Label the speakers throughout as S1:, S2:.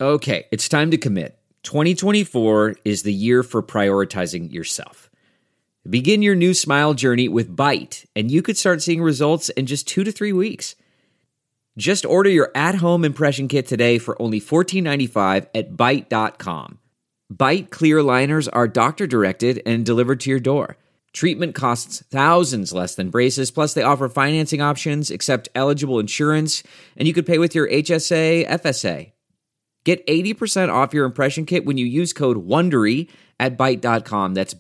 S1: Okay, it's time to commit. 2024 is the year for prioritizing yourself. Begin your new smile journey with Byte, and you could start seeing results in just 2 to 3 weeks. Just order your at-home impression kit today for only $14.95 at Byte.com. Byte clear liners are doctor-directed and delivered to your door. Treatment costs thousands less than braces, plus they offer financing options, accept eligible insurance, and you could pay with your HSA, FSA. Get 80% off your impression kit when you use code WONDERY at Byte.com. That's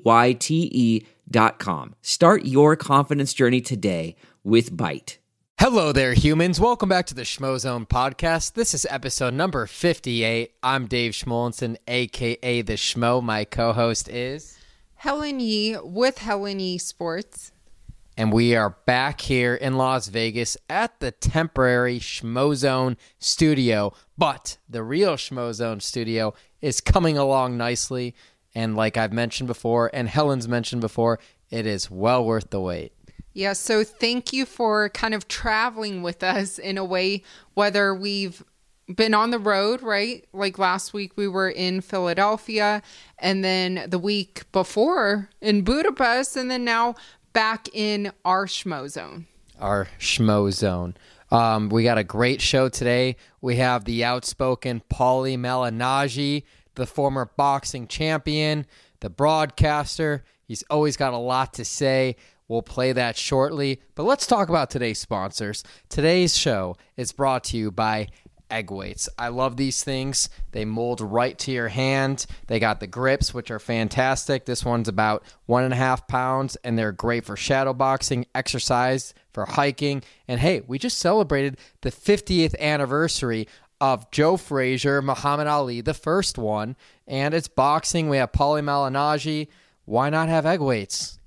S1: BYTE.com. Start your confidence journey today with Byte.
S2: Hello there, humans. Welcome back to the Schmozone podcast. This is episode number 58. I'm Dave Schmolenson, a.k.a. The Schmo. My co-host is
S3: Helen Yee with Helen Yee Sports.
S2: And we are back here in Las Vegas at the temporary Schmozone studio. But the real Schmozone studio is coming along nicely. And like I've mentioned before, and Helen's mentioned before, it is well worth the wait.
S3: Yeah, so thank you for kind of traveling with us in a way, whether we've been on the road, right? Like last week we were in Philadelphia, and then the week before in Budapest, and then now back in our Schmozone.
S2: Our Schmozone. We got a great show today. We have the outspoken Paulie Malignaggi, the former boxing champion, the broadcaster. He's always got a lot to say. We'll play that shortly. But let's talk about today's sponsors. Today's show is brought to you by Egg Weights. I love these things. They mold right to your hand. They got the grips, which are fantastic. This one's about 1.5 pounds, and they're great for shadow boxing, exercise, for hiking. And hey, we just celebrated the 50th anniversary of Joe Frazier, Muhammad Ali, the first one. And it's boxing. We have Paulie Malignaggi. Why not have Egg Weights?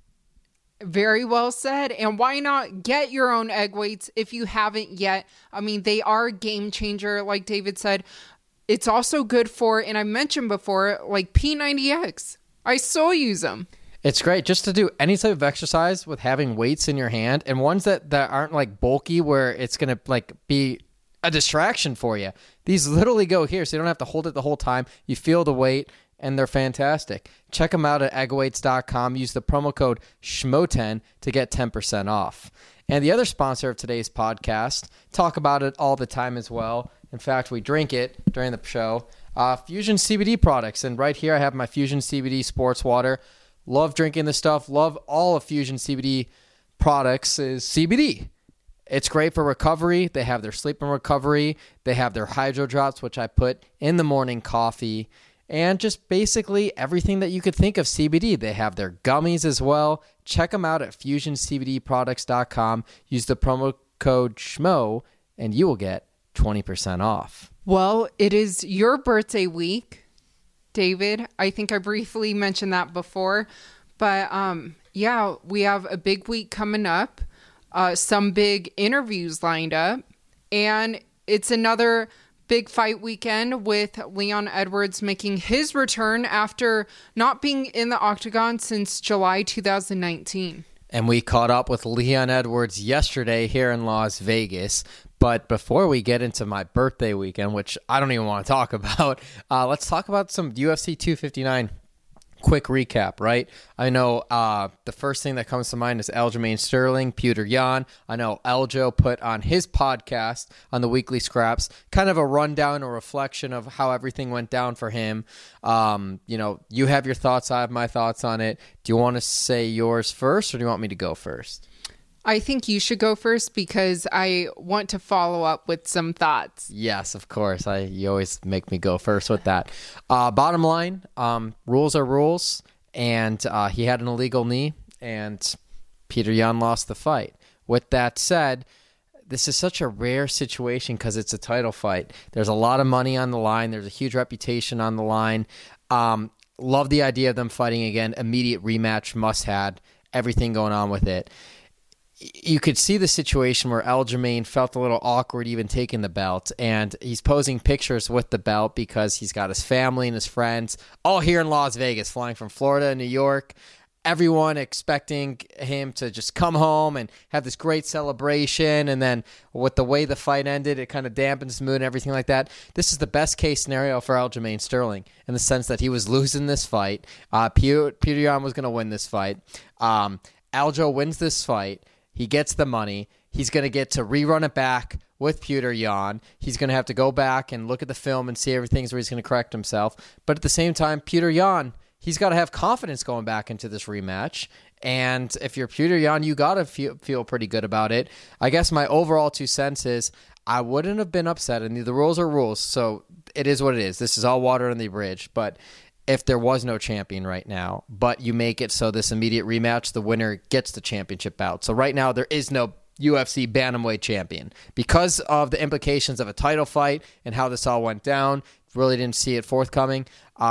S3: Very well said. And why not get your own Egg Weights if you haven't yet? I mean, they are a game changer, like David said. It's also good for, and I mentioned before, like P90X. I still use them.
S2: It's great just to do any type of exercise with having weights in your hand, and ones that aren't like bulky where it's going to like be a distraction for you. These literally go here, so you don't have to hold it the whole time. You feel the weight, and they're fantastic. Check them out at eggweights.com. Use the promo code SCHMO10 to get 10% off. And the other sponsor of today's podcast, talk about it all the time as well. In fact, we drink it during the show. Fusion CBD products. And right here I have my Fusion CBD sports water. Love drinking this stuff. Love all of Fusion CBD products is CBD. It's great for recovery. They have their sleep and recovery. They have their hydro drops, which I put in the morning coffee. And just basically everything that you could think of CBD. They have their gummies as well. Check them out at FusionCBDProducts.com. Use the promo code SCHMO and you will get 20% off.
S3: Well, it is your birthday week, David. I think I briefly mentioned that before. But yeah, we have a big week coming up. Some big interviews lined up. And it's another big fight weekend with Leon Edwards making his return after not being in the octagon since July 2019.
S2: And we caught up with Leon Edwards yesterday here in Las Vegas. But before we get into my birthday weekend, which I don't even want to talk about, let's talk about some UFC 259 quick recap, right? I know the first thing that comes to mind is Aljamain Sterling, Petr Yan. I know Aljo put on his podcast on the Weekly Scraps kind of a rundown or reflection of how everything went down for him. You have your thoughts. I have my thoughts on it. Do you want to say yours first, or do you want me to go first?
S3: I think you should go first because I want to follow up with some thoughts.
S2: Yes, of course. You always make me go first with that. Bottom line, rules are rules, and he had an illegal knee, and Petr Yan lost the fight. With that said, this is such a rare situation because it's a title fight. There's a lot of money on the line. There's a huge reputation on the line. Love the idea of them fighting again. Immediate rematch, must have, everything going on with it. You could see the situation where Aljamain felt a little awkward even taking the belt, and he's posing pictures with the belt because he's got his family and his friends all here in Las Vegas, flying from Florida and New York. everyone expecting him to just come home and have this great celebration. And then with the way the fight ended, it kind of dampens the mood and everything like that. This is the best case scenario for Aljamain Sterling in the sense that he was losing this fight. Petr Yan was going to win this fight. Aljo wins this fight. He gets the money. He's going to get to rerun it back with Petr Yan. He's going to have to go back and look at the film and see everything where he's going to correct himself. But at the same time, Petr Yan, he's got to have confidence going back into this rematch. And if you're Petr Yan, you got to feel pretty good about it. I guess my overall 2 cents is I wouldn't have been upset. And the rules are rules, so it is what it is. This is all water on the bridge. But if there was no champion right now, but you make it so this immediate rematch, the winner gets the championship bout. So right now there is no UFC Bantamweight champion. Because of the implications of a title fight and how this all went down, really didn't see it forthcoming.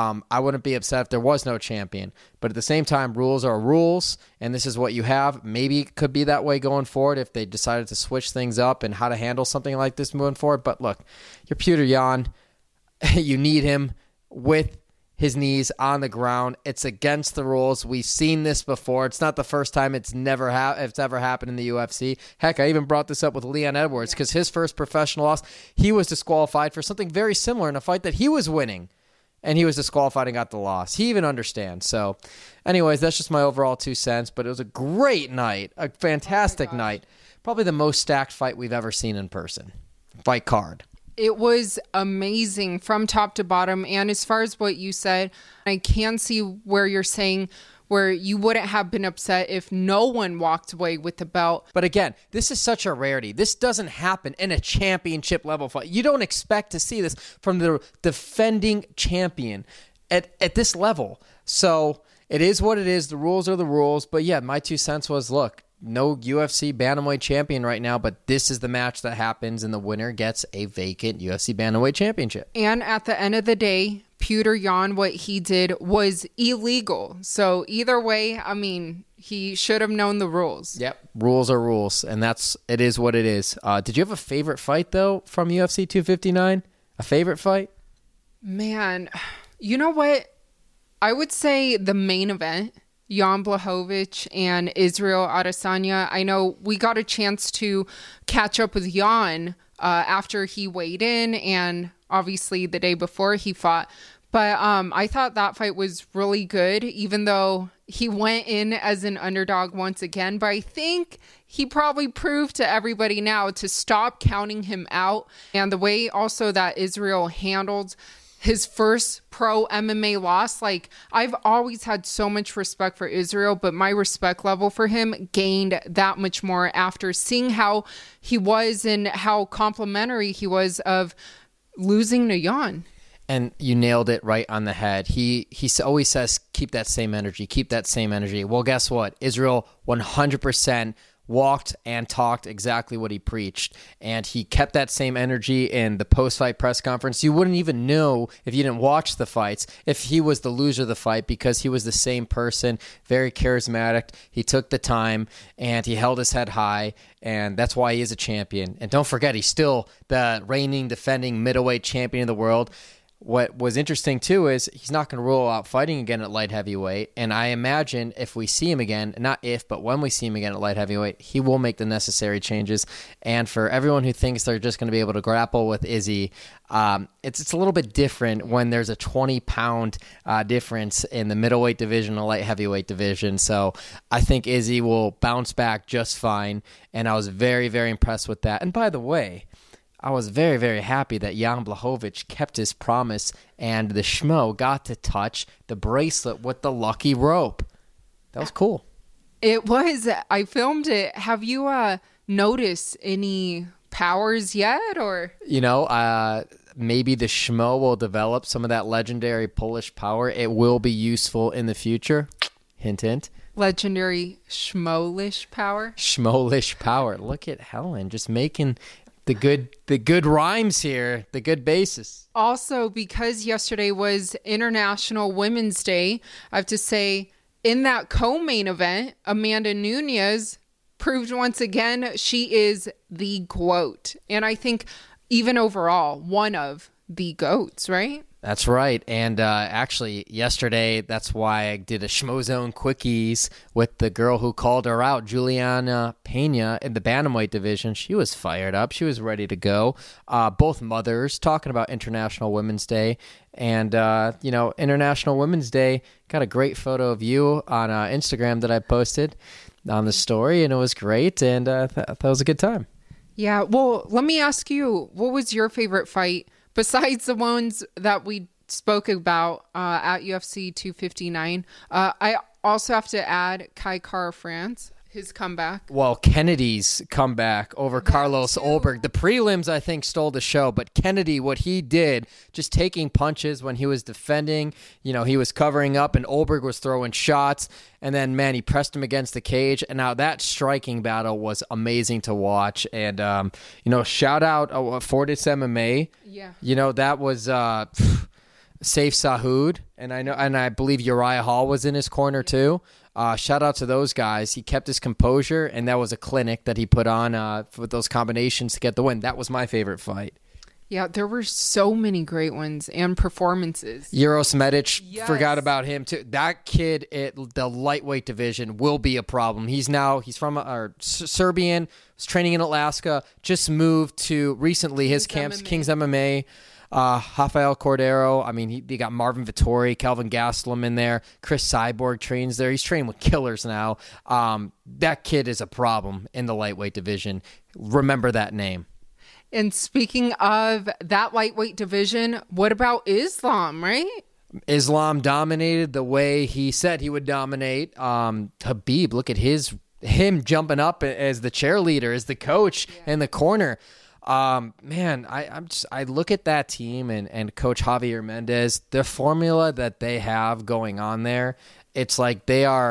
S2: I wouldn't be upset if there was no champion. But at the same time, rules are rules, and this is what you have. Maybe it could be that way going forward if they decided to switch things up and how to handle something like this moving forward. But look, you're Petr Yan. You need him with his knees on the ground. It's against the rules. We've seen this before. It's not the first time it's ever happened in the UFC. Heck, I even brought this up with Leon Edwards because his first professional loss, he was disqualified for something very similar in a fight that he was winning, and he was disqualified and got the loss. He even understands. So anyways, that's just my overall 2 cents, but it was a great night, a fantastic night. Probably the most stacked fight we've ever seen in person. Fight card.
S3: It was amazing from top to bottom. And as far as what you said, I can see where you're saying where you wouldn't have been upset if no one walked away with the belt.
S2: But again, this is such a rarity. This doesn't happen in a championship level fight. You don't expect to see this from the defending champion at this level. So it is what it is. The rules are the rules. But yeah, my 2 cents was, look, no UFC Bantamweight champion right now, but this is the match that happens, and the winner gets a vacant UFC Bantamweight championship.
S3: And at the end of the day, Petr Yan, what he did was illegal. So either way, I mean, he should have known the rules.
S2: Yep. Rules are rules, and it is what it is. Did you have a favorite fight, though, from UFC 259? A favorite fight?
S3: Man, you know what? I would say the main event. Jan Blachowicz and Israel Adesanya. I know we got a chance to catch up with Jan after he weighed in and obviously the day before he fought. But I thought that fight was really good, even though he went in as an underdog once again. But I think he probably proved to everybody now to stop counting him out. And the way also that Israel handled his first pro MMA loss, like, I've always had so much respect for Israel, but my respect level for him gained that much more after seeing how he was and how complimentary he was of losing to Jan.
S2: And you nailed it right on the head. He always says, keep that same energy, keep that same energy. Well, guess what? Israel 100% walked and talked exactly what he preached, and he kept that same energy in the post-fight press conference. You wouldn't even know if you didn't watch the fights if he was the loser of the fight, because he was the same person, very charismatic. He took the time and he held his head high, and that's why he is a champion. And don't forget, he's still the reigning, defending middleweight champion of the world. What was interesting, too, is he's not going to rule out fighting again at light heavyweight. And I imagine if we see him again, not if, but when we see him again at light heavyweight, he will make the necessary changes. And for everyone who thinks they're just going to be able to grapple with Izzy, it's a little bit different when there's a 20-pound difference in the middleweight division and light heavyweight division. So I think Izzy will bounce back just fine. And I was very, very impressed with that. And by the way, I was very, very happy that Jan Blachowicz kept his promise and the Schmo got to touch the bracelet with the lucky rope. That was cool.
S3: It was. I filmed it. Have you noticed any powers yet? Or
S2: maybe the Schmo will develop some of that legendary Polish power. It will be useful in the future. Hint, hint.
S3: Legendary Schmolish power?
S2: Schmolish power. Look at Helen just making the good rhymes here, the good basis.
S3: Also, because yesterday was International Women's Day, I have to say, in that co-main event, Amanda Nunes proved once again she is the GOAT. And I think even overall, one of the GOATs, right?
S2: That's right. And actually, yesterday, that's why I did a Schmozone Quickies with the girl who called her out, Juliana Pena, in the Bantamweight division. She was fired up. She was ready to go. Both mothers talking about International Women's Day. And, International Women's Day, got a great photo of you on Instagram that I posted on the story, and it was great. And that was a good time.
S3: Yeah. Well, let me ask you, what was your favorite fight? Besides the ones that we spoke about at UFC 259, I also have to add Kai Kara France, his comeback.
S2: Well, Kennedy's comeback over Carlos Ulberg. The prelims, I think, stole the show, but Kennedy, what he did, just taking punches when he was defending, he was covering up and Ulberg was throwing shots, and then, man, he pressed him against the cage, and now that striking battle was amazing to watch, and, shout out Fortis MMA.
S3: Yeah.
S2: That was... Safe Sahoud, and I believe Uriah Hall was in his corner too. Shout out to those guys. He kept his composure, and that was a clinic that he put on with those combinations to get the win. That was my favorite fight.
S3: Yeah, there were so many great ones and performances.
S2: Uros Medic, forgot about him too. That kid at the lightweight division will be a problem. He's from Serbian, was training in Alaska, just moved to recently his camps, King's MMA. Rafael Cordero. I mean, they got Marvin Vittori, Calvin Gastelum in there. Chris Cyborg trains there. He's training with killers now. That kid is a problem in the lightweight division. Remember that name.
S3: And speaking of that lightweight division, what about Islam, right?
S2: Islam dominated the way he said he would dominate. Khabib, look at him jumping up as the cheerleader, as the coach in the corner. Man, I look at that team and Coach Javier Mendez, the formula that they have going on there. It's like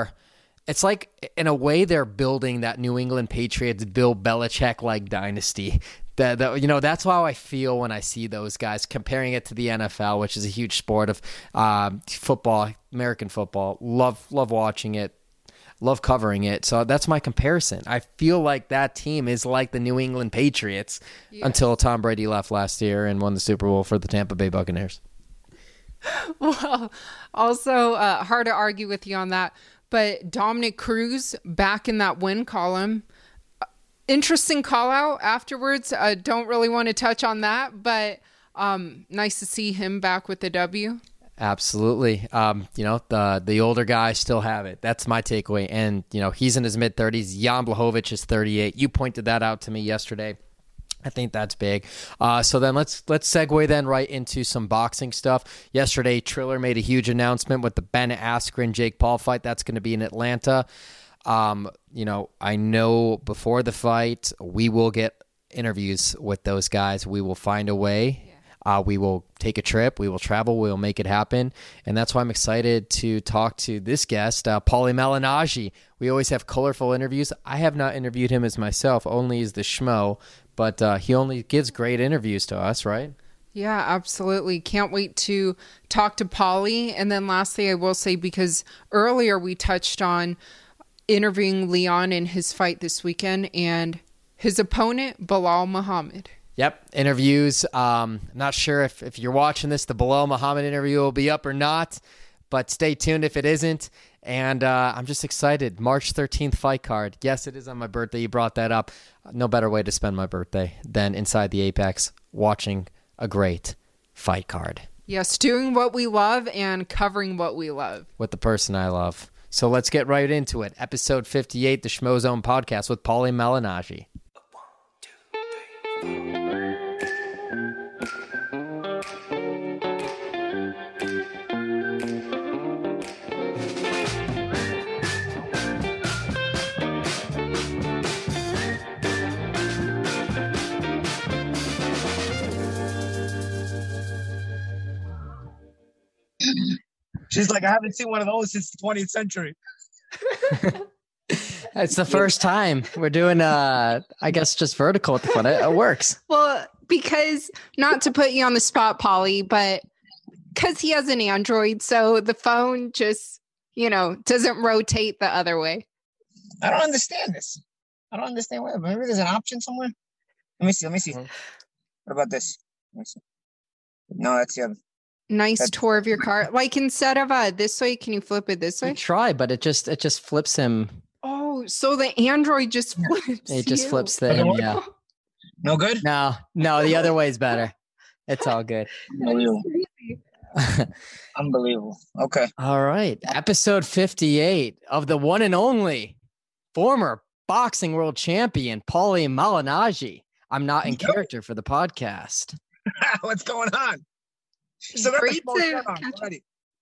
S2: in a way they're building that New England Patriots, Bill Belichick like dynasty. That's how I feel when I see those guys, comparing it to the NFL, which is a huge sport of football, American football. Love watching it. Love covering it. So that's my comparison. I feel like that team is like the New England Patriots until Tom Brady left last year and won the Super Bowl for the Tampa Bay Buccaneers.
S3: Well, also hard to argue with you on that. But Dominic Cruz back in that win column. Interesting call out afterwards. Don't really want to touch on that, but nice to see him back with the W.
S2: Absolutely. The older guys still have it. That's my takeaway. And, he's in his mid-30s. Jan Blachowicz is 38. You pointed that out to me yesterday. I think that's big. So then let's segue then right into some boxing stuff. Yesterday, Triller made a huge announcement with the Ben Askren Jake Paul fight. That's going to be in Atlanta. I know before the fight, we will get interviews with those guys. We will find a way. We will take a trip. We will travel. We will make it happen. And that's why I'm excited to talk to this guest, Paulie Malignaggi. We always have colorful interviews. I have not interviewed him as myself, only as the schmo, but he only gives great interviews to us, right?
S3: Yeah, absolutely. Can't wait to talk to Paulie. And then lastly, I will say, because earlier we touched on interviewing Leon in his fight this weekend and his opponent, Belal Muhammad.
S2: Yep, interviews. Not sure if you're watching this, the Belal Muhammad interview will be up or not, but stay tuned if it isn't. And I'm just excited. March 13th fight card. Yes, it is on my birthday. You brought that up. No better way to spend my birthday than inside the Apex watching a great fight card.
S3: Yes, doing what we love and covering what we love.
S2: With the person I love. So let's get right into it. Episode 58, the Schmozone Podcast with Paulie Malignaggi. 1, 2, 3, 4.
S4: She's like, I haven't seen one of those since the 20th century.
S2: It's the first time we're doing, I guess, just vertical at the front. It works.
S3: Well, because, not to put you on the spot, Paulie, but because he has an Android, so the phone just, doesn't rotate the other way.
S4: I don't understand this. I don't understand why. Maybe there's an option somewhere. Let me see. What about this? Let me see. No, that's the other.
S3: Nice
S4: That's-
S3: tour of your car. Like instead of this way, can you flip it this
S2: I
S3: way?
S2: try, but it just flips him.
S3: Oh, so the Android just flips.
S2: It just
S3: you.
S2: flips him. Yeah.
S4: No good?
S2: No, the other way is better. It's all good.
S4: Unbelievable. Unbelievable. Okay.
S2: All right. Episode 58 of the one and only former boxing world champion, Paulie Malignaggi. I'm not in character for the podcast.
S4: What's going on? So that's
S3: Great
S4: a
S3: to
S4: on
S3: catch
S4: already.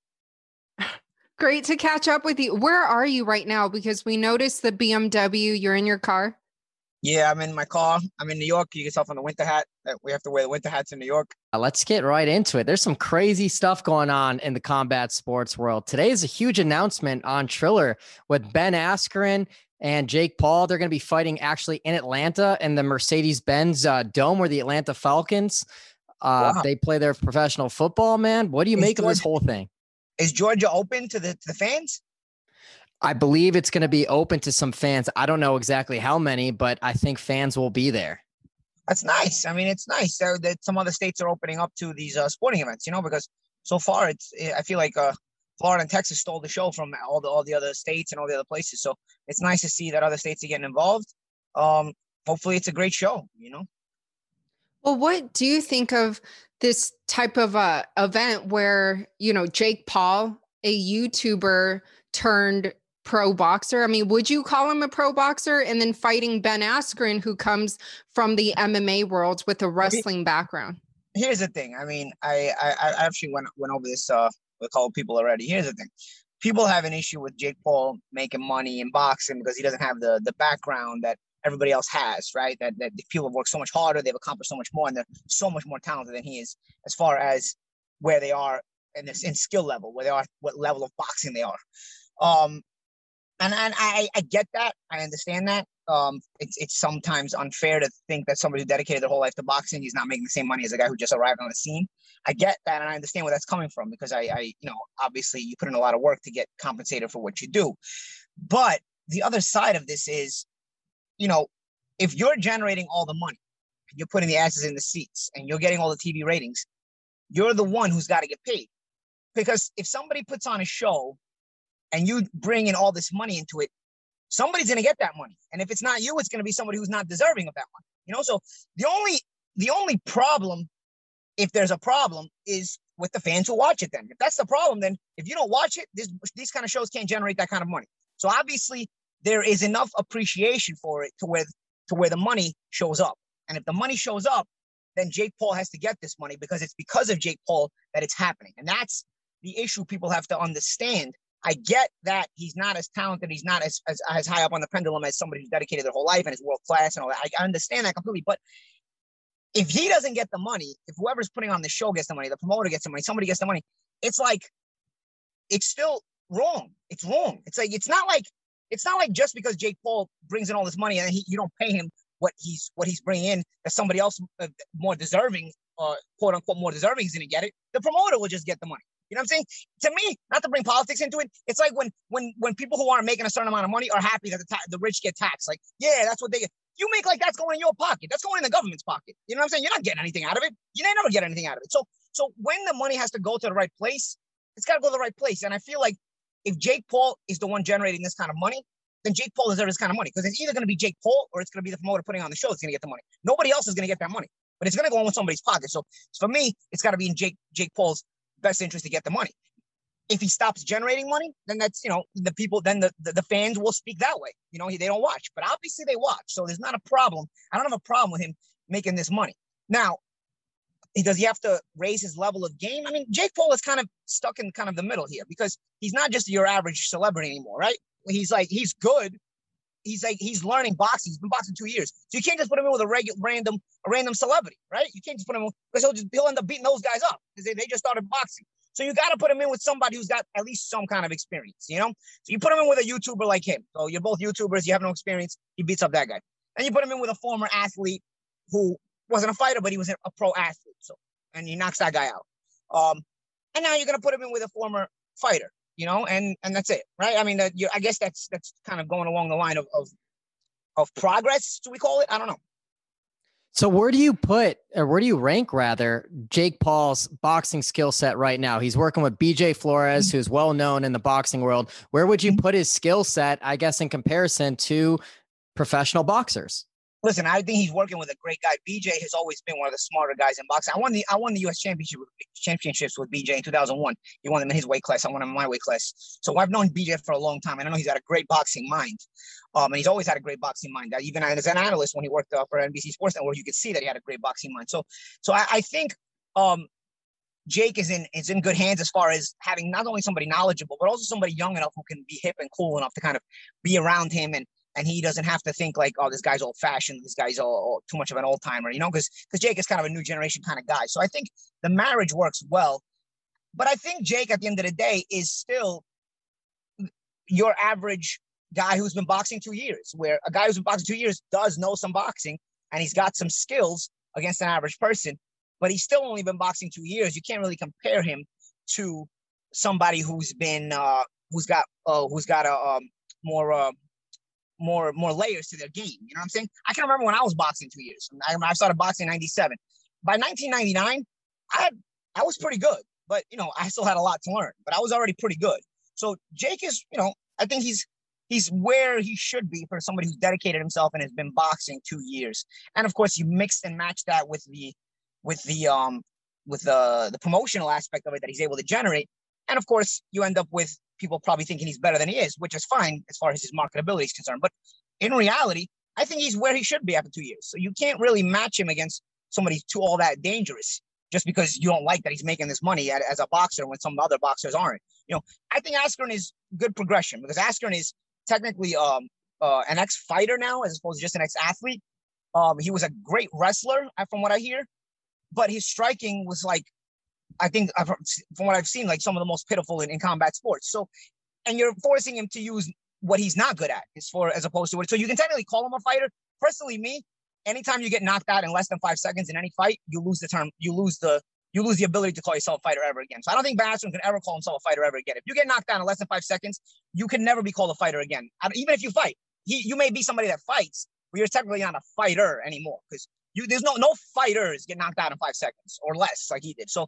S3: Great to catch up with you. Where are you right now? Because we noticed the BMW. You're in your car.
S4: Yeah, I'm in my car. I'm in New York. You can tell from the winter hat that we have to wear the winter hats in New York.
S2: Let's get right into it. There's some crazy stuff going on in the combat sports world. Today is a huge announcement on Triller with Ben Askren and Jake Paul. They're going to be fighting actually in Atlanta in the Mercedes-Benz Dome where the Atlanta Falcons,
S4: Wow.
S2: they play their professional football, man. What do you make of this whole thing?
S4: Is Georgia open to the fans?
S2: I believe it's going to be open to some fans. I don't know exactly how many, but I think fans will be there.
S4: That's nice. I mean, it's nice that some other states are opening up to these sporting events, because so far I feel like Florida and Texas stole the show from all the other states and all the other places. So it's nice to see that other states are getting involved. Hopefully it's a great show,
S3: Well, what do you think of this type of event where, Jake Paul, a YouTuber turned pro boxer? I mean, would you call him a pro boxer? And then fighting Ben Askren, who comes from the MMA world with a wrestling background.
S4: Here's the thing. I mean, I actually went over this with a couple people already. Here's the thing. People have an issue with Jake Paul making money in boxing because he doesn't have the background that everybody else has, right? That the people have worked so much harder, they've accomplished so much more, and they're so much more talented than he is as far as where they are in skill level, where they are, what level of boxing they are. And I get that. I understand that. It's sometimes unfair to think that somebody who dedicated their whole life to boxing, he's not making the same money as a guy who just arrived on the scene. I get that, and I understand where that's coming from because I obviously you put in a lot of work to get compensated for what you do. But the other side of this is, if you're generating all the money, you're putting the asses in the seats, and you're getting all the TV ratings, you're the one who's got to get paid. Because if somebody puts on a show and you bring in all this money into it, somebody's going to get that money. And if it's not you, it's going to be somebody who's not deserving of that money. So the only problem, if there's a problem, is with the fans who watch it then. If that's the problem, then if you don't watch it, these kind of shows can't generate that kind of money. So obviously there is enough appreciation for it to where the money shows up. And if the money shows up, then Jake Paul has to get this money because it's because of Jake Paul that it's happening. And that's the issue people have to understand. I get that he's not as talented, he's not as high up on the pendulum as somebody who's dedicated their whole life and is world class and all that. I understand that completely. But if he doesn't get the money, if whoever's putting on the show gets the money, the promoter gets the money, somebody gets the money, it's still wrong. It's wrong. It's not like just because Jake Paul brings in all this money and you don't pay him what he's bringing in, that somebody else more deserving, quote unquote, more deserving is going to get it. The promoter will just get the money. You know what I'm saying? To me, not to bring politics into it, it's like when people who aren't making a certain amount of money are happy that the rich get taxed. Like, yeah, that's what they get. You make like that's going in your pocket. That's going in the government's pocket. You know what I'm saying? You're not getting anything out of it. You never get anything out of it. So when the money has to go to the right place, it's got to go to the right place. And I feel like if Jake Paul is the one generating this kind of money, then Jake Paul deserves this kind of money because it's either going to be Jake Paul or it's going to be the promoter putting on the show that's going to get the money. Nobody else is going to get that money, but it's going to go in with somebody's pocket. So for me, it's got to be in Jake Paul's best interest to get the money. If he stops generating money, then that's, the people, then the fans will speak that way. They don't watch, but obviously they watch. So there's not a problem. I don't have a problem with him making this money. Now, does he have to raise his level of game? I mean, Jake Paul is kind of stuck in kind of the middle here because he's not just your average celebrity anymore, right? He's good. He's learning boxing. He's been boxing 2 years. So you can't just put him in with a random celebrity, right? You can't just put him in because he'll end up beating those guys up because they just started boxing. So you got to put him in with somebody who's got at least some kind of experience, So you put him in with a YouTuber like him. So you're both YouTubers. You have no experience. He beats up that guy. And you put him in with a former athlete who wasn't a fighter, but he was a pro athlete. And he knocks that guy out. And now you're going to put him in with a former fighter, and that's it, right? I mean, I guess that's kind of going along the line of progress, do we call it? I don't know.
S2: So where do you rank rather Jake Paul's boxing skill set right now? He's working with BJ Flores, who's well known in the boxing world. Where would you put his skill set, I guess, in comparison to professional boxers?
S4: Listen, I think he's working with a great guy. BJ has always been one of the smarter guys in boxing. I won the U.S. championships with BJ in 2001. He won them in his weight class. I won them in my weight class. So I've known BJ for a long time, and I know he's got a great boxing mind. And he's always had a great boxing mind. Even as an analyst, when he worked for NBC Sports Network, you could see that he had a great boxing mind. So I think Jake is in good hands as far as having not only somebody knowledgeable, but also somebody young enough who can be hip and cool enough to kind of be around him, and he doesn't have to think like, oh, this guy's old fashioned, this guy's all too much of an old timer, because Jake is kind of a new generation kind of guy. So I think the marriage works well. But I think Jake, at the end of the day, is still your average guy who's been boxing 2 years, where a guy who's been boxing 2 years does know some boxing and he's got some skills against an average person, but he's still only been boxing 2 years. You can't really compare him to somebody who's been who's got a more layers to their game. You know what I'm saying? I can remember when I was boxing 2 years. I started boxing in 97. By 1999, I was pretty good, but I still had a lot to learn, but I was already pretty good. So Jake is, I think he's where he should be for somebody who's dedicated himself and has been boxing 2 years. And of course, you mix and match that with the promotional aspect of it that he's able to generate. And of course, you end up with people probably thinking he's better than he is, which is fine as far as his marketability is concerned. But in reality, I think he's where he should be after 2 years. So you can't really match him against somebody too all that dangerous just because you don't like that he's making this money as a boxer when some other boxers aren't. I think Askren is good progression because Askren is technically an ex-fighter now as opposed to just an ex-athlete. He was a great wrestler from what I hear, but his striking was like, I think from what I've seen, like some of the most pitiful in combat sports. So, and you're forcing him to use what he's not good at as opposed to it. So you can technically call him a fighter. Personally, me, anytime you get knocked out in less than 5 seconds in any fight, you lose the ability to call yourself a fighter ever again. So I don't think Ben Askren can ever call himself a fighter ever again. If you get knocked down in less than 5 seconds, you can never be called a fighter again. Even if you fight, you may be somebody that fights, but you're technically not a fighter anymore because there's no fighters get knocked out in 5 seconds or less like he did. So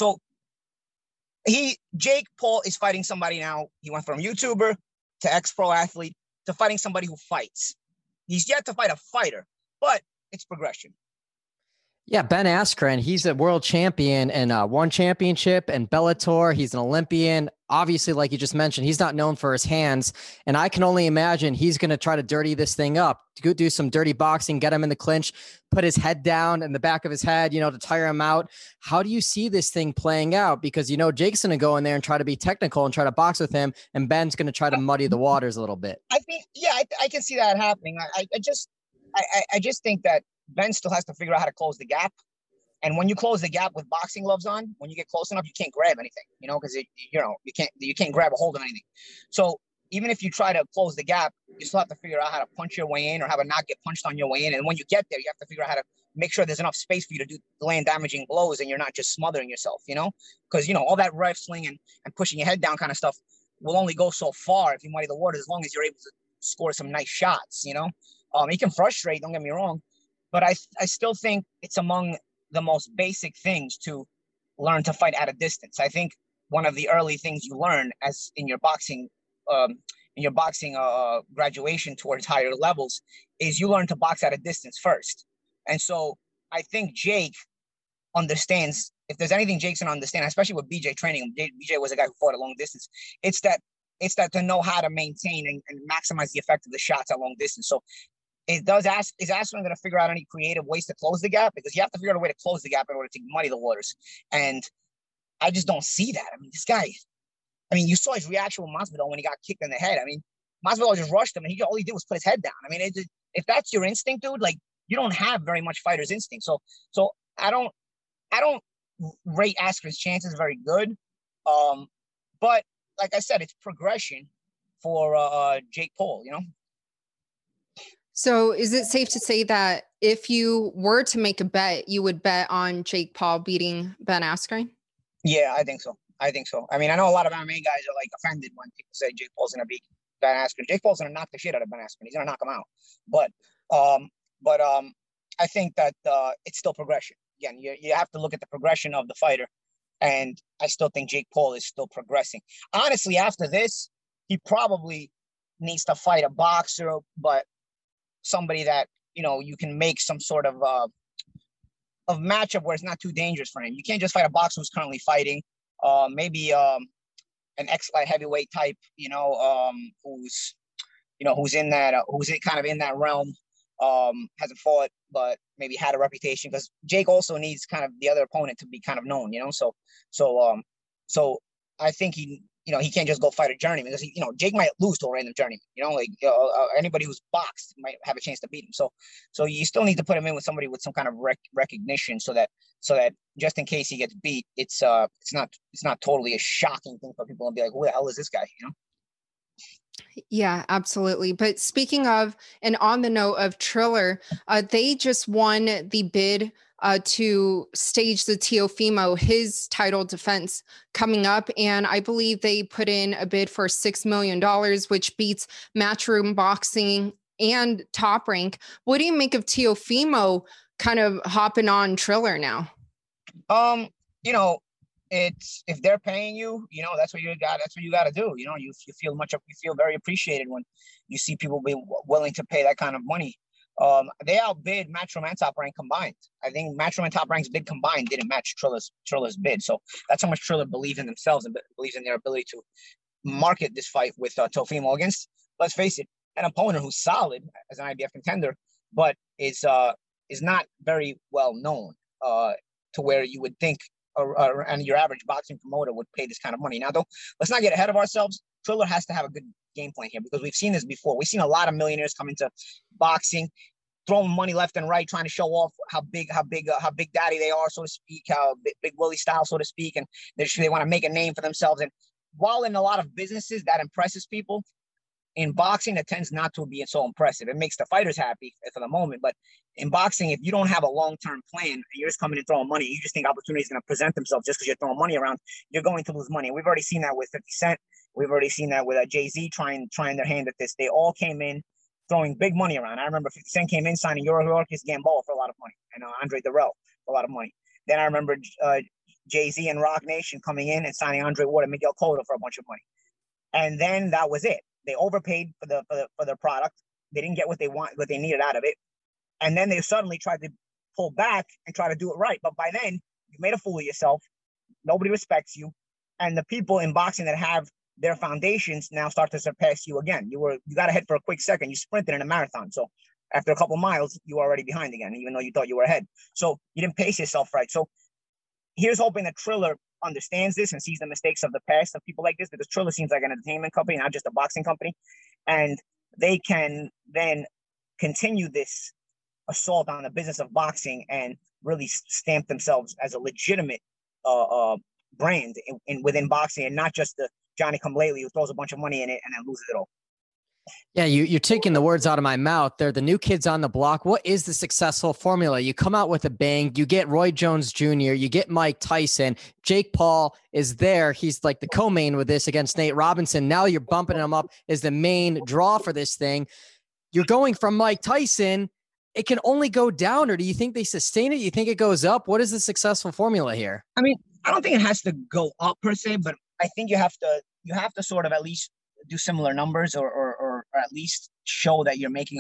S4: Jake Paul is fighting somebody now. He went from YouTuber to ex-pro athlete to fighting somebody who fights. He's yet to fight a fighter, but it's progression.
S2: Yeah, Ben Askren, he's a world champion and one championship and Bellator. He's an Olympian. Obviously, like you just mentioned, he's not known for his hands. And I can only imagine he's going to try to dirty this thing up, do some dirty boxing, get him in the clinch, put his head down in the back of his head, to tire him out. How do you see this thing playing out? Because, Jake's going to go in there and try to be technical and try to box with him. And Ben's going to try to muddy the waters a little bit.
S4: I think, I can see that happening. I just think that Ben still has to figure out how to close the gap. And when you close the gap with boxing gloves on, when you get close enough, you can't grab anything, because you can't grab a hold of anything. So even if you try to close the gap, you still have to figure out how to punch your way in or how to not get punched on your way in. And when you get there, you have to figure out how to make sure there's enough space for you to land damaging blows and you're not just smothering yourself, because, all that wrestling and pushing your head down kind of stuff will only go so far if you muddy the waters, as long as you're able to score some nice shots, He can frustrate, don't get me wrong. But I still think it's among the most basic things to learn to fight at a distance. I think one of the early things you learn as in your boxing graduation towards higher levels is you learn to box at a distance first. And so I think Jake understands, if there's anything Jake's going to understand, especially with BJ training him, BJ was a guy who fought at long distance. It's that to know how to maintain and maximize the effect of the shots at long distance. So is Askren going to figure out any creative ways to close the gap? Because you have to figure out a way to close the gap in order to muddy the waters. And I just don't see that. This guy, you saw his reaction with Masvidal when he got kicked in the head. Masvidal just rushed him and all he did was put his head down. If that's your instinct, dude, like you don't have very much fighter's instinct. So I don't rate Askren's chances very good. But like I said, it's progression for Jake Paul,
S3: So is it safe to say that if you were to make a bet, you would bet on Jake Paul beating Ben Askren?
S4: Yeah, I think so. I know a lot of MMA guys are like offended when people say Jake Paul's going to beat Ben Askren. Jake Paul's going to knock the shit out of Ben Askren. He's going to knock him out. But I think that it's still progression. Again, you have to look at the progression of the fighter, and I still think Jake Paul is still progressing. Honestly, after this, he probably needs to fight a boxer, but somebody that you can make some sort of matchup where it's not too dangerous for him. You can't just fight a boxer who's currently fighting. Maybe an ex-light heavyweight type, who's in that, who's kind of in that realm. Hasn't fought, but maybe had a reputation, because Jake also needs kind of the other opponent to be kind of known, So I think he can't just go fight a journeyman, because Jake might lose to a random journeyman. Anybody who's boxed might have a chance to beat him. So you still need to put him in with somebody with some kind of recognition, so that just in case he gets beat, it's not totally a shocking thing for people to be like, who the hell is this guy?
S3: Yeah, absolutely. But speaking of, and on the note of Triller, they just won the bid to stage the Teofimo, his title defense coming up. And I believe they put in a bid for $6 million, which beats Matchroom Boxing and Top Rank. What do you make of Teofimo kind of hopping on Triller now?
S4: It's, if they're paying you, that's what you got to do. You feel very appreciated when you see people be willing to pay that kind of money. They outbid Matchroom and Top Rank combined. I think Matchroom and Top Rank's bid combined didn't match Triller's bid. So that's how much Triller believes in themselves and believes in their ability to market this fight with Teofimo against, let's face it, an opponent who's solid as an IBF contender, but is not very well known to where you would think and your average boxing promoter would pay this kind of money. Now, though, let's not get ahead of ourselves. Triller has to have a good game plan here, because we've seen this before. We've seen a lot of millionaires come into boxing, throwing money left and right, trying to show off how big daddy they are, so to speak, how big Willie style, so to speak, and they want to make a name for themselves. And while in a lot of businesses that impresses people, in boxing, it tends not to be so impressive. It makes the fighters happy for the moment, but in boxing, if you don't have a long-term plan and you're just coming and throwing money, you just think opportunities are going to present themselves just because you're throwing money around, you're going to lose money. We've already seen that with 50 Cent. We've already seen that with Jay-Z trying their hand at this. They all came in throwing big money around. I remember 50 Cent came in signing Yorkis Gamboa for a lot of money, and Andre Darrell for a lot of money. Then I remember Jay-Z and Rock Nation coming in and signing Andre Ward and Miguel Cotto for a bunch of money. And then that was it. They overpaid for their product. They didn't get what they needed out of it. And then they suddenly tried to pull back and try to do it right. But by then, you made a fool of yourself. Nobody respects you. And the people in boxing that have their foundations now start to surpass you again. You got ahead for a quick second. You sprinted in a marathon. So after a couple miles, you were already behind again, even though you thought you were ahead. So you didn't pace yourself right. So here's hoping that Triller understands this and sees the mistakes of the past of people like this, because Triller seems like an entertainment company, not just a boxing company. And they can then continue this assault on the business of boxing and really stamp themselves as a legitimate brand within boxing, and not just the Johnny come lately who throws a bunch of money in it and then loses it all.
S2: Yeah, you're taking the words out of my mouth. They're the new kids on the block. What is the successful formula? You come out with a bang. You get Roy Jones Jr., you get Mike Tyson. Jake Paul is there. He's like the co-main with this against Nate Robinson. Now you're bumping him up as the main draw for this thing. You're going from Mike Tyson. It can only go down, or do you think they sustain it? You think it goes up? What is the successful formula here?
S4: I mean, I don't think it has to go up per se, but I think you have to sort of at least do similar numbers, or at least show that you're making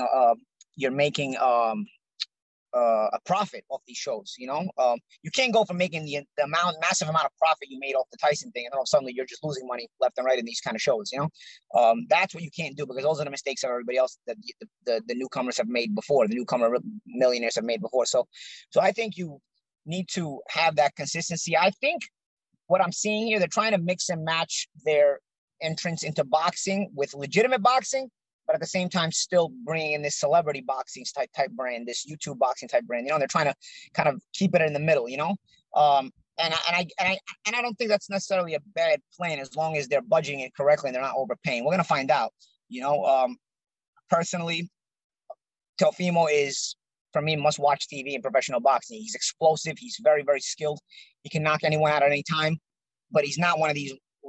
S4: a profit off these shows. You can't go from making the massive amount of profit you made off the Tyson thing, and then suddenly you're just losing money left and right in these kind of shows. That's what you can't do, because those are the mistakes of everybody else that the newcomers have made before. The newcomer millionaires have made before. So I think you need to have that consistency. I think what I'm seeing here, they're trying to mix and match their entrance into boxing with legitimate boxing, but at the same time still bringing in this celebrity boxing type brand, this YouTube boxing type brand. They're trying to kind of keep it in the middle. And I don't think that's necessarily a bad plan, as long as they're budgeting it correctly and they're not overpaying. We're gonna find out. Personally, Teofimo is, for me, must-watch TV in professional boxing. He's explosive. He's very, very skilled. He can knock anyone out at any time, but he's not one of these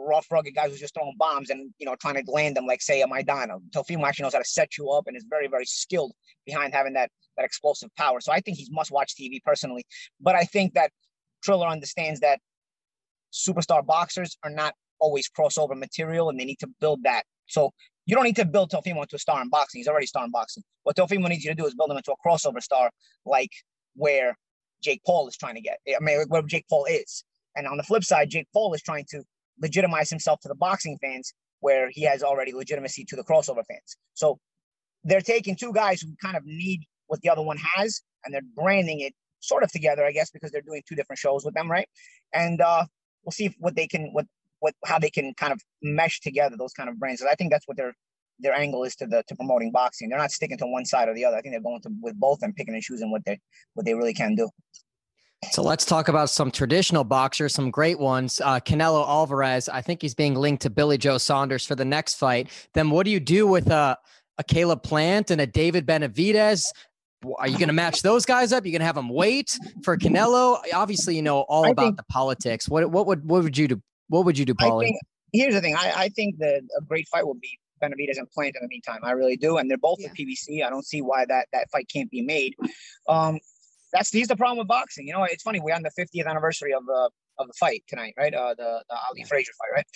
S4: rough, rugged guys who's just throwing bombs and, trying to land them like, say, a Maidana. Teofimo actually knows how to set you up and is very, very skilled behind having that explosive power. So I think he's must-watch TV personally. But I think that Triller understands that superstar boxers are not always crossover material, and they need to build that. So you don't need to build Teofimo into a star in boxing. He's already a star in boxing. What Teofimo needs you to do is build him into a crossover star, like where Jake Paul is trying to get. I mean, where Jake Paul is. And on the flip side, Jake Paul is trying to legitimize himself to the boxing fans, where he has already legitimacy to the crossover fans. So they're taking two guys who kind of need what the other one has, and they're branding it sort of together, I guess, because they're doing two different shows with them, right? And we'll see how they can kind of mesh together those kind of brands. So I think that's what their angle is to promoting boxing. They're not sticking to one side or the other. I think they're going with both and picking and choosing what they really can do.
S2: So let's talk about some traditional boxers, some great ones. Canelo Alvarez, I think he's being linked to Billy Joe Saunders for the next fight. Then what do you do with a Caleb Plant and a David Benavidez? Are you going to match those guys up? You're going to have them wait for Canelo? Obviously, you know all about the politics. What would you do? What would you do, Paulie?
S4: Here's the thing. I think that a great fight would be Benavidez and Plant in the meantime. I really do. And they're both with PBC. I don't see why that fight can't be made. He's the problem with boxing. It's funny. We're on the 50th anniversary of the fight tonight, right? The Ali Frazier fight, right?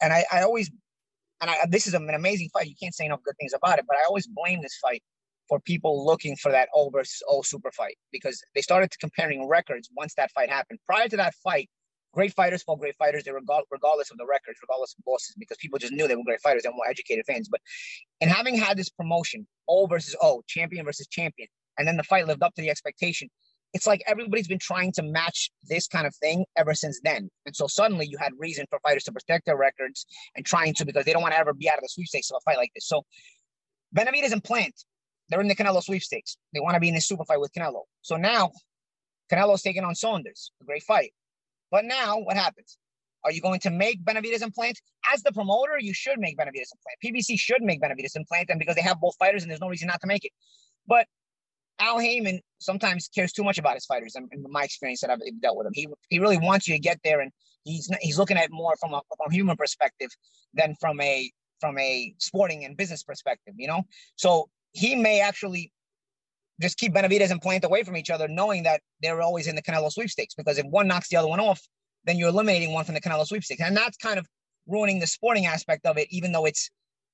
S4: And this is an amazing fight. You can't say enough good things about it, but I always blame this fight for people looking for that O versus O super fight, because they started comparing records once that fight happened. Prior to that fight, great fighters fought great fighters. They regardless of the records, regardless of losses, because people just knew they were great fighters. They were more educated fans. But in having had this promotion, O versus O, champion versus champion, and then the fight lived up to the expectation, it's like everybody's been trying to match this kind of thing ever since then. And so suddenly you had reason for fighters to protect their records and because they don't want to ever be out of the sweepstakes of a fight like this. So Benavidez and Plant, they're in the Canelo sweepstakes. They want to be in this super fight with Canelo. So now Canelo's taking on Saunders, a great fight. But now what happens? Are you going to make Benavidez and Plant? As the promoter, you should make Benavidez and Plant. PBC should make Benavidez and Plant, and because they have both fighters and there's no reason not to make it. But Al Heyman sometimes cares too much about his fighters. In my experience that I've dealt with him, he really wants you to get there, and he's looking at it more from a human perspective than from a sporting and business perspective. So he may actually just keep Benavidez and Plant away from each other, knowing that they're always in the Canelo sweepstakes. Because if one knocks the other one off, then you're eliminating one from the Canelo sweepstakes, and that's kind of ruining the sporting aspect of it. Even though it's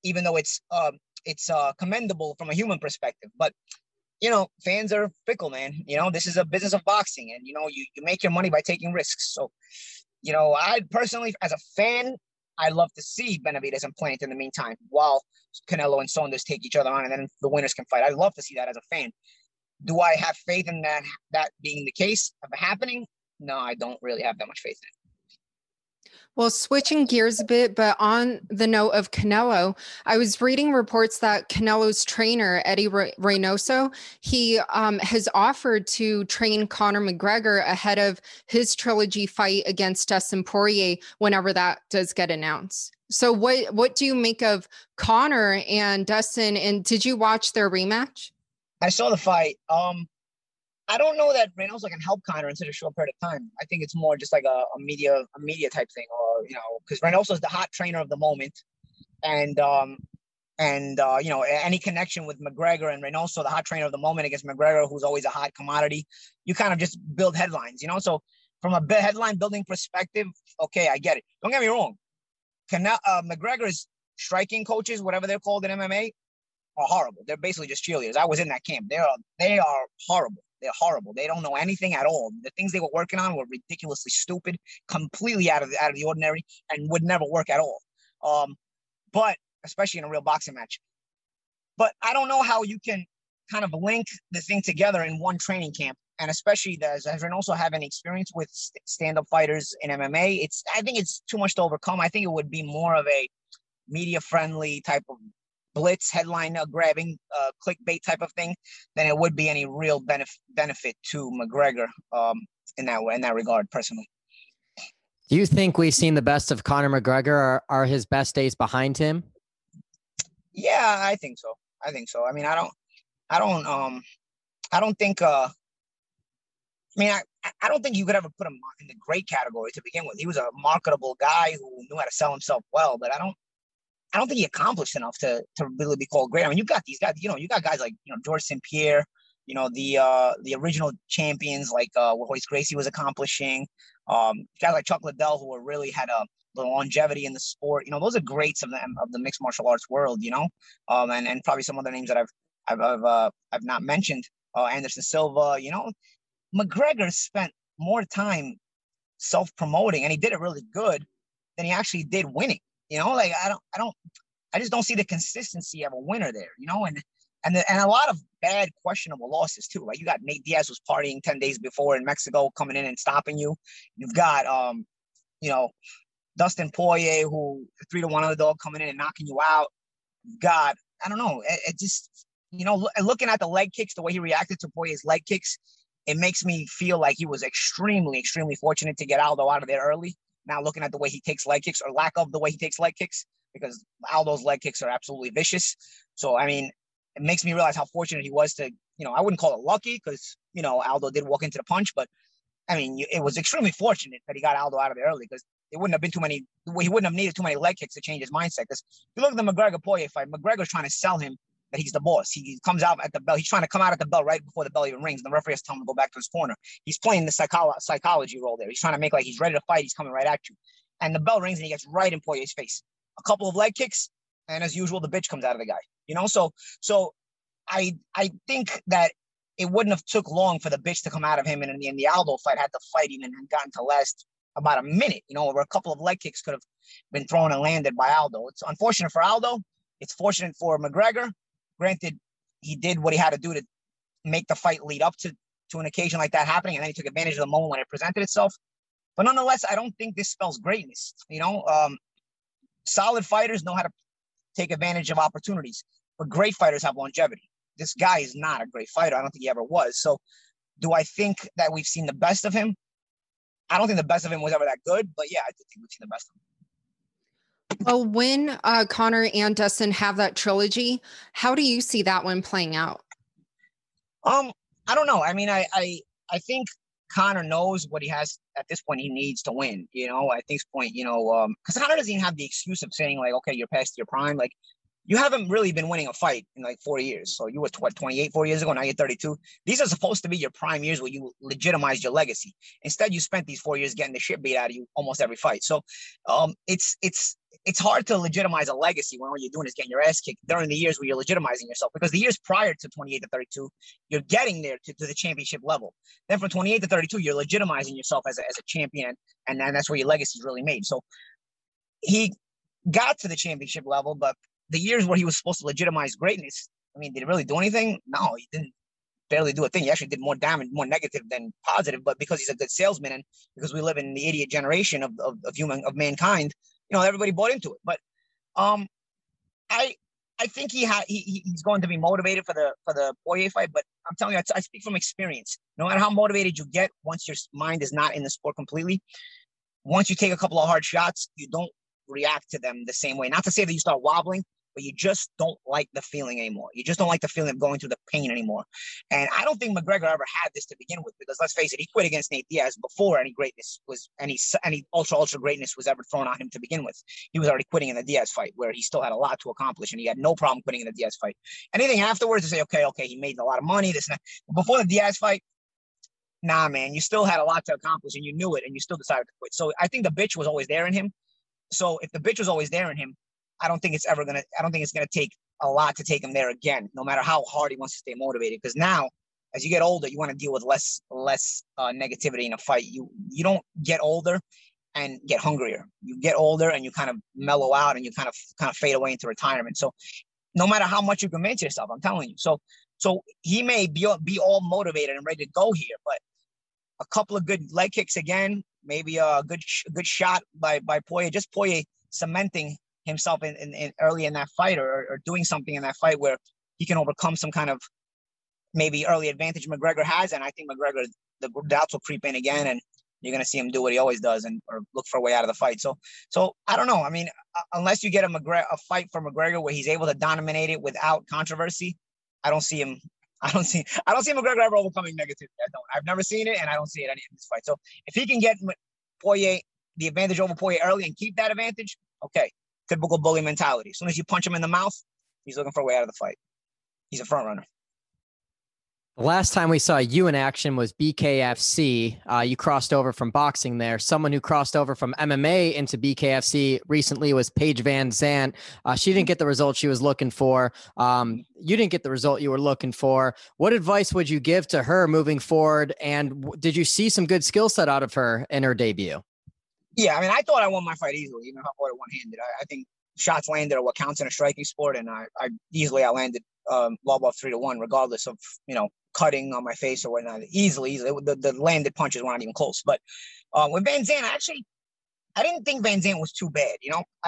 S4: commendable from a human perspective, but fans are fickle, man. This is a business of boxing, and you make your money by taking risks. So, I personally, as a fan, I love to see Benavidez and Plant in the meantime while Canelo and Saunders take each other on, and then the winners can fight. I'd love to see that as a fan. Do I have faith in that being the case of happening? No, I don't really have that much faith in it.
S3: Well, switching gears a bit, but on the note of Canelo, I was reading reports that Canelo's trainer, Eddie Reynoso, he has offered to train Conor McGregor ahead of his trilogy fight against Dustin Poirier whenever that does get announced. So what do you make of Conor and Dustin, and did you watch their rematch?
S4: I saw the fight. I don't know that Reynoso can help Conor in such a short period of time. I think it's more just like a media type thing, or because Reynoso is the hot trainer of the moment, and any connection with McGregor and Reynoso, the hot trainer of the moment against McGregor, who's always a hot commodity, you kind of just build headlines, So from a headline building perspective, okay, I get it. Don't get me wrong. McGregor's striking coaches, whatever they're called in MMA, are horrible. They're basically just cheerleaders. I was in that camp. They are horrible. They're horrible. They don't know anything at all. The things they were working on were ridiculously stupid, completely out of the ordinary, and would never work at all. But especially in a real boxing match. But I don't know how you can kind of link the thing together in one training camp, and especially does Reynoso have any experience with stand-up fighters in MMA? I think it's too much to overcome. I think it would be more of a media-friendly type of blitz headline grabbing clickbait type of thing than it would be any real benefit to McGregor in that regard, personally.
S2: Do you think we've seen the best of Conor McGregor? Are his best days behind him?
S4: Yeah, I think so. I mean, I don't think I don't think you could ever put him in the great category to begin with. He was a marketable guy who knew how to sell himself well, but I don't think he accomplished enough to really be called great. I mean, you got these guys, you got guys like, George St. Pierre, the original champions like what Royce Gracie was accomplishing, guys like Chuck Liddell who really had the longevity in the sport. Those are greats of the mixed martial arts world. And probably some other names that I've not mentioned. Anderson Silva. McGregor spent more time self-promoting, and he did it really good than he actually did winning. I just don't see the consistency of a winner there. And a lot of bad, questionable losses too. Like you got Nate Diaz was partying 10 days before in Mexico, coming in and stopping you. You've got Dustin Poirier, who 3-1 underdog coming in and knocking you out. You've got, I don't know, it just looking at the leg kicks, the way he reacted to Poirier's leg kicks, it makes me feel like he was extremely, extremely fortunate to get Aldo out of there early. Now looking at the way he takes leg kicks, or lack of the way he takes leg kicks, because Aldo's leg kicks are absolutely vicious. So, I mean, it makes me realize how fortunate he was to, I wouldn't call it lucky because, Aldo did walk into the punch, but I mean, it was extremely fortunate that he got Aldo out of there early because he wouldn't have needed too many leg kicks to change his mindset. Because if you look at the McGregor-Poirier fight, McGregor's trying to sell him that he's the boss. He comes out at the bell. He's trying to come out at the bell right before the bell even rings. And the referee has to tell him to go back to his corner. He's playing the psychology role there. He's trying to make like he's ready to fight. He's coming right at you. And the bell rings and he gets right in Poirier's face. A couple of leg kicks, and as usual, the bitch comes out of the guy. So I think that it wouldn't have took long for the bitch to come out of him. And in the Aldo fight, had the fight even gotten to last about a minute, where a couple of leg kicks could have been thrown and landed by Aldo. It's unfortunate for Aldo. It's fortunate for McGregor. Granted, he did what he had to do to make the fight lead up to an occasion like that happening, and then he took advantage of the moment when it presented itself. But nonetheless, I don't think this spells greatness. Solid fighters know how to take advantage of opportunities, but great fighters have longevity. This guy is not a great fighter. I don't think he ever was. So do I think that we've seen the best of him? I don't think the best of him was ever that good, but yeah, I do think we've seen the best of him.
S3: Well, when Conor and Dustin have that trilogy, how do you see that one playing out?
S4: I don't know. I mean, I think Conor knows what he has at this point. He needs to win. At this point, because Conor doesn't even have the excuse of saying like, okay, you're past your prime. Like, you haven't really been winning a fight in like 4 years. So you were 28, 4 years ago. Now you're 32. These are supposed to be your prime years where you legitimize your legacy. Instead, you spent these 4 years getting the shit beat out of you almost every fight. So, it's hard to legitimize a legacy when all you're doing is getting your ass kicked during the years where you're legitimizing yourself, because the years prior to 28 to 32, you're getting there to the championship level. Then from 28 to 32, you're legitimizing yourself as a champion. And then that's where your legacy is really made. So he got to the championship level, but the years where he was supposed to legitimize greatness, I mean, did he really do anything? No, he didn't barely do a thing. He actually did more damage, more negative than positive, but because he's a good salesman and because we live in the idiot generation of mankind, everybody bought into it. But I think he's going to be motivated for the Poirier fight, but I'm telling you, I speak from experience. No matter how motivated you get, once your mind is not in the sport completely, once you take a couple of hard shots, you don't react to them the same way. Not to say that you start wobbling, but you just don't like the feeling anymore. You just don't like the feeling of going through the pain anymore. And I don't think McGregor ever had this to begin with, because let's face it, he quit against Nate Diaz before any greatness was, any ultra greatness was ever thrown on him to begin with. He was already quitting in the Diaz fight, where he still had a lot to accomplish, and he had no problem quitting in the Diaz fight. Anything afterwards to say, okay, he made a lot of money, this and that. But before the Diaz fight, nah, man, you still had a lot to accomplish, and you knew it, and you still decided to quit. So I think the bitch was always there in him. So if the bitch was always there in him, I don't think it's gonna take a lot to take him there again, no matter how hard he wants to stay motivated. Because now, as you get older, you want to deal with less negativity in a fight. You don't get older and get hungrier. You get older and you kind of mellow out and you kind of fade away into retirement. So no matter how much you convince yourself, I'm telling you. So he may be all motivated and ready to go here, but a couple of good leg kicks again, maybe a good shot by Poirier, just Poirier cementing himself in early in that fight, or doing something in that fight where he can overcome some kind of maybe early advantage McGregor has. And I think McGregor, the doubts will creep in again, and you're going to see him do what he always does or look for a way out of the fight. So I don't know. I mean, unless you get a fight for McGregor where he's able to dominate it without controversy, I don't see him I don't see McGregor ever overcoming negativity. I don't. I've never seen it, and I don't see it in this fight. So if he can get Poirier the advantage over Poirier early and keep that advantage, okay. Typical bully mentality. As soon as you punch him in the mouth, he's looking for a way out of the fight. He's a front runner.
S2: The last time we saw you in action was BKFC. You crossed over from boxing there. Someone who crossed over from MMA into BKFC recently was Paige Van Zant. She didn't get the result she was looking for. You didn't get the result you were looking for. What advice would you give to her moving forward? And did you see some good skill set out of her in her debut?
S4: Yeah, I mean, I thought I won my fight easily, even if I fought it one-handed. I think shots landed are what counts in a striking sport, and I easily outlanded Lobov 3-1, regardless of, cutting on my face or whatnot. Easily. The landed punches were not even close. But with Van Zant, I didn't think Van Zant was too bad.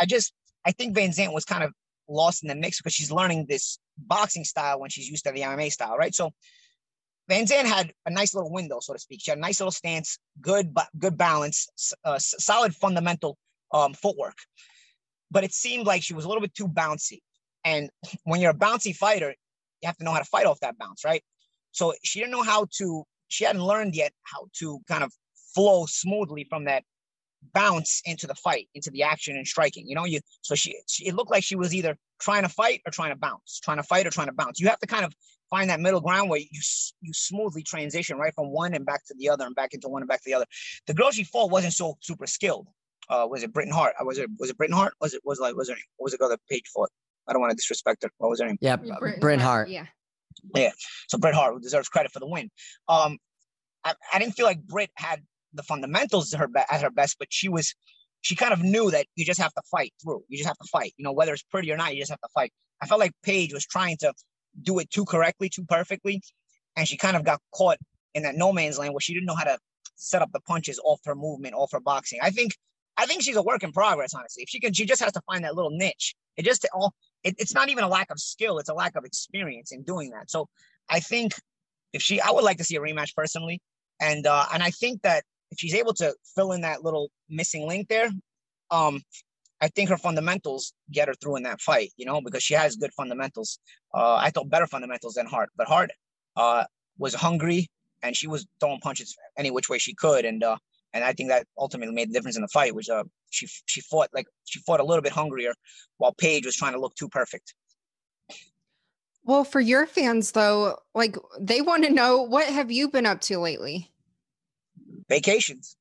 S4: I think Van Zant was kind of lost in the mix because she's learning this boxing style when she's used to the MMA style, right? So Van Zant had a nice little window, so to speak. She had a nice little stance, good balance, solid fundamental footwork. But it seemed like she was a little bit too bouncy. And when you're a bouncy fighter, you have to know how to fight off that bounce, right? So she didn't know she hadn't learned yet how to kind of flow smoothly from that bounce into the fight, into the action and striking. So it looked like she was either trying to fight or trying to bounce, trying to fight or trying to bounce. You have to kind of find that middle ground where you smoothly transition right from one and back to the other and back into one and back to the other. The girl she fought wasn't so super skilled. Was it Britain Hart? Was it Britain Hart? Was her name? What was the girl that Paige fought? I don't want to disrespect her. What was her name?
S2: Yeah, Britain Hart.
S4: Yeah. So Bret Hart, who deserves credit for the win. I didn't feel like Britt had the fundamentals at her best, but she kind of knew that you just have to fight through. You just have to fight. Whether it's pretty or not, you just have to fight. I felt like Paige was trying to do it too correctly, too perfectly, and she kind of got caught in that no man's land where she didn't know how to set up the punches off her movement, off her boxing. I think she's a work in progress, honestly. If she just has to find that little niche. It's not even a lack of skill; it's a lack of experience in doing that. So I think I would like to see a rematch personally, and I think that if she's able to fill in that little missing link there, I think her fundamentals get her through in that fight. Because she has good fundamentals. I thought better fundamentals than Hart, but Hart was hungry and she was throwing punches any which way she could, and I think that ultimately made the difference in the fight. Was she fought a little bit hungrier, while Paige was trying to look too perfect.
S3: Well, for your fans though, they want to know, what have you been up to lately?
S4: Vacations.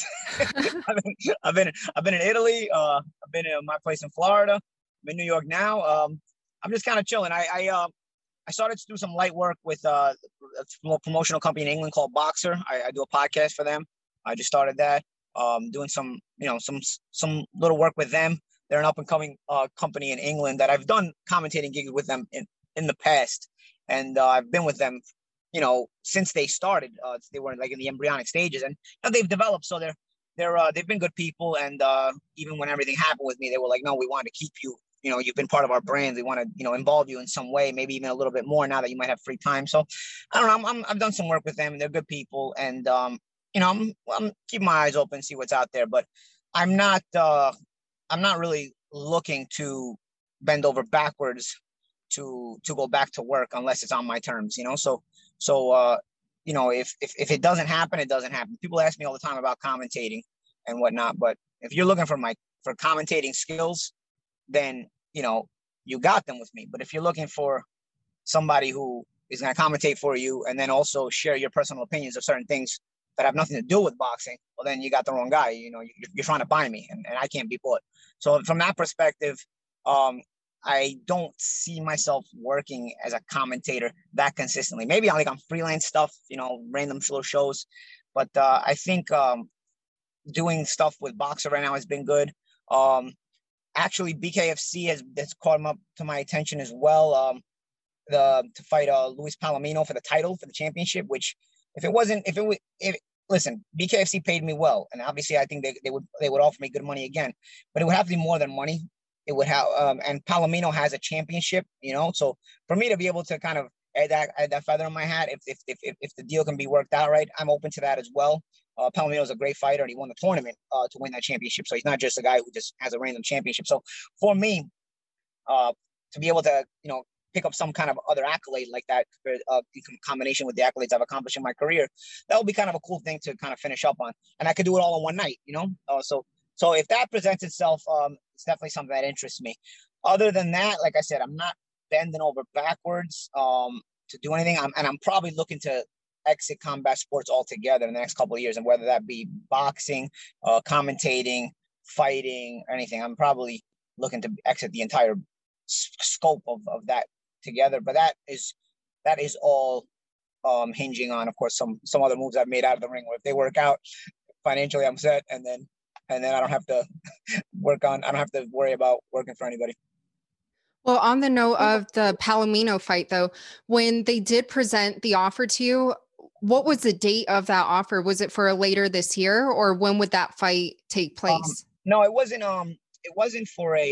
S4: I've been in Italy. I've been in my place in Florida. I'm in New York now. I'm just kind of chilling. I started to do some light work with a promotional company in England called Boxer. I do a podcast for them. I just started that, doing some little work with them. They're an up and coming company in England that I've done commentating gigs with them in the past. And I've been with them, since they started. They were in the embryonic stages, and they've developed. So they've been good people. And even when everything happened with me, they were like, no, we want to keep you. You've been part of our brand. We want to, involve you in some way, maybe even a little bit more now that you might have free time. So I don't know. I've done some work with them. They're good people. And, I'm keeping my eyes open, see what's out there, but I'm not really looking to bend over backwards to go back to work unless it's on my terms, So if it doesn't happen, it doesn't happen. People ask me all the time about commentating and whatnot, but if you're looking for commentating skills, then, you got them with me. But if you're looking for somebody who is going to commentate for you and then also share your personal opinions of certain things that have nothing to do with boxing, well, then you got the wrong guy. You're trying to buy me, and I can't be bought. So from that perspective, I don't see myself working as a commentator that consistently. Maybe on freelance stuff, random little shows. But I think doing stuff with Boxer right now has been good. Actually, BKFC has caught him up to my attention as well. To fight Luis Palomino for the title, for the championship, which listen, BKFC paid me well, and obviously I think they would offer me good money again, but it would have to be more than money. It would have, and Palomino has a championship, so for me to be able to kind of add that feather in my hat, if the deal can be worked out right, I'm open to that as well. Palomino is a great fighter, and he won the tournament to win that championship, so he's not just a guy who just has a random championship. So for me, to be able to, pick up some kind of other accolade like that, in combination with the accolades I've accomplished in my career. That would be kind of a cool thing to kind of finish up on, and I could do it all in one night, So if that presents itself, it's definitely something that interests me. Other than that, like I said, I'm not bending over backwards to do anything. I'm probably looking to exit combat sports altogether in the next couple of years, and whether that be boxing, commentating, fighting, or anything, I'm probably looking to exit the entire scope of that together. But that is all hinging on, of course, some other moves I've made out of the ring, where if they work out financially, I'm set, and then I don't have to I don't have to worry about working for anybody.
S3: Well, on the note of the Palomino fight, though, when they did present the offer to you, what was the date of that offer? Was it for later this year, or when would that fight take place?
S4: No, it wasn't. It wasn't for a.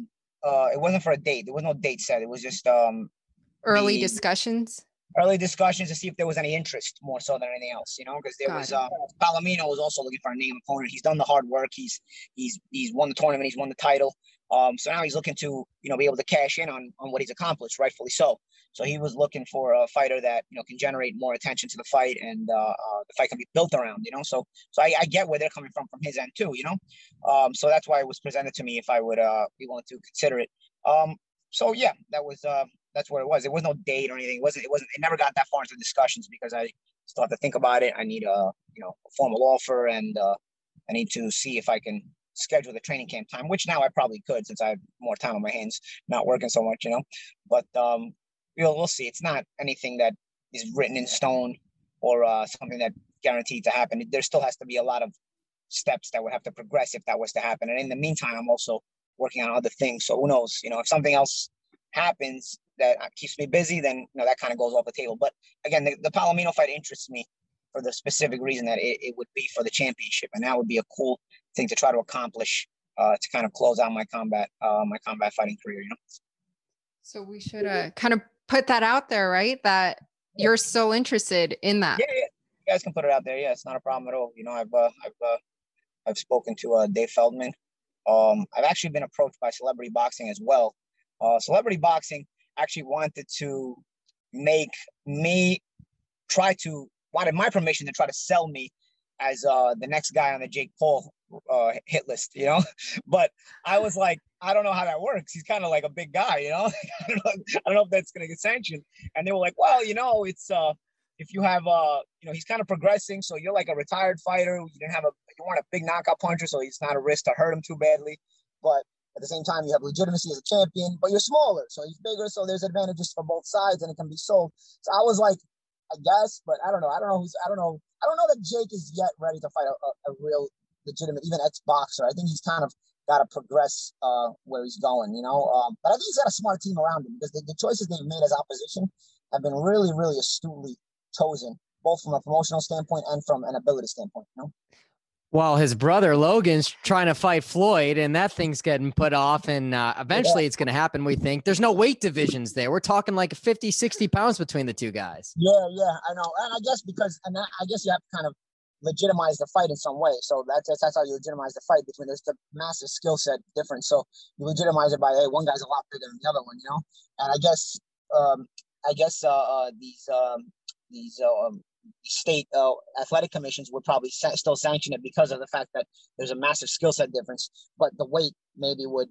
S4: It wasn't for a date. There was no date set. It was just
S3: early discussions.
S4: Early discussions to see if there was any interest, more so than anything else, because there was Palomino was also looking for a name opponent. He's done the hard work. He's won the tournament. He's won the title. So now he's looking to be able to cash in on what he's accomplished, rightfully so. So he was looking for a fighter that can generate more attention to the fight, and the fight can be built around. So I get where they're coming from his end too. So that's why it was presented to me if I would be willing to consider it. So yeah, that's what it was. There was no date or anything. It never got that far into discussions because I still have to think about it. I need a formal offer, and I need to see if I can schedule the training camp time, which now I probably could since I have more time on my hands, not working so much, But we'll see. It's not anything that is written in stone or something that guaranteed to happen. There still has to be a lot of steps that would have to progress if that was to happen. And in the meantime, I'm also working on other things. So who knows? If something else happens that keeps me busy, then that kind of goes off the table. But again, the Palomino fight interests me for the specific reason that it would be for the championship, and that would be a cool thing to try to accomplish to kind of close out my combat fighting career.
S3: So we should kind of put that out there, right? That you're still interested in that.
S4: Yeah. You guys can put it out there. Yeah, it's not a problem at all. I've spoken to Dave Feldman. I've actually been approached by Celebrity Boxing as well. Celebrity Boxing actually wanted my permission to try to sell me as the next guy on the Jake Paul hit list, But I was like, I don't know how that works. He's kind of like a big guy, I don't know if that's going to get sanctioned. And they were like, well, it's if you have he's kind of progressing, so you're like a retired fighter. You weren't a big knockout puncher, so it's not a risk to hurt him too badly. But at the same time, you have legitimacy as a champion, but you're smaller, so he's bigger. So there's advantages for both sides, and it can be sold. So I was like, I guess, but I don't know. I don't know that Jake is yet ready to fight a real legitimate, even ex-boxer. I think he's kind of got to progress where he's going, But I think he's got a smart team around him because the choices they've made as opposition have been really, really astutely chosen, both from a promotional standpoint and from an ability standpoint,
S2: Well, his brother Logan's trying to fight Floyd, and that thing's getting put off, and eventually it's going to happen, we think. There's no weight divisions there. We're talking like 50, 60 pounds between the two guys.
S4: Yeah, I know. And I guess I guess you have to kind of legitimize the fight in some way. So that's how you legitimize the fight between there's the massive skill set difference. So you legitimize it by, hey, one guy's a lot bigger than the other one, And I guess these state athletic commissions would probably still sanction it because of the fact that there's a massive skill set difference, but the weight maybe would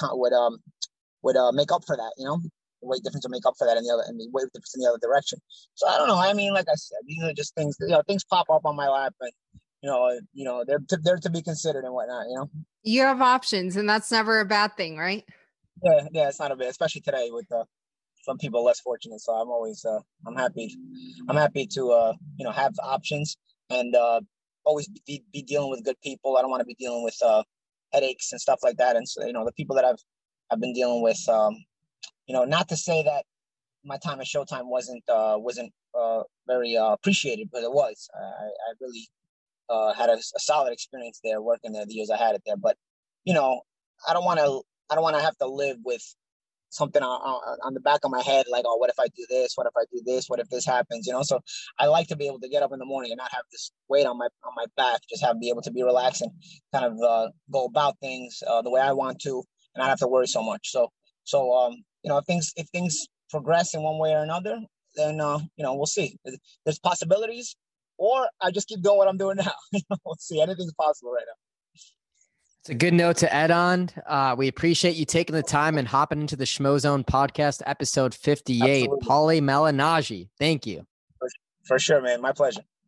S4: make up for that, The weight difference would make up for that in the weight difference in the other direction. So I don't know. I mean, like I said, these are just things, things pop up on my lap, but they're to be considered and whatnot,
S3: You have options, and that's never a bad thing, right?
S4: Yeah, it's not a bit, especially today with some people less fortunate. So I'm always I'm happy to have options and always be dealing with good people. I don't want to be dealing with headaches and stuff like that. And so the people that I've been dealing with, not to say that my time at Showtime wasn't very appreciated, but it was. I really had a solid experience there working there the years I had it there. But I don't want to have to live with something on the back of my head, like, oh, what if I do this? What if I do this? What if this happens? So I like to be able to get up in the morning and not have this weight on my back, just be able to be relaxed and kind of go about things the way I want to, and not have to worry so much. So if things progress in one way or another, then we'll see. There's possibilities, or I just keep doing what I'm doing now. We'll see. Anything's possible right now.
S2: It's a good note to end on. We appreciate you taking the time and hopping into the Schmozone podcast, episode 58.
S4: Absolutely.
S2: Paulie Malignaggi, thank you.
S4: For sure, man. My pleasure.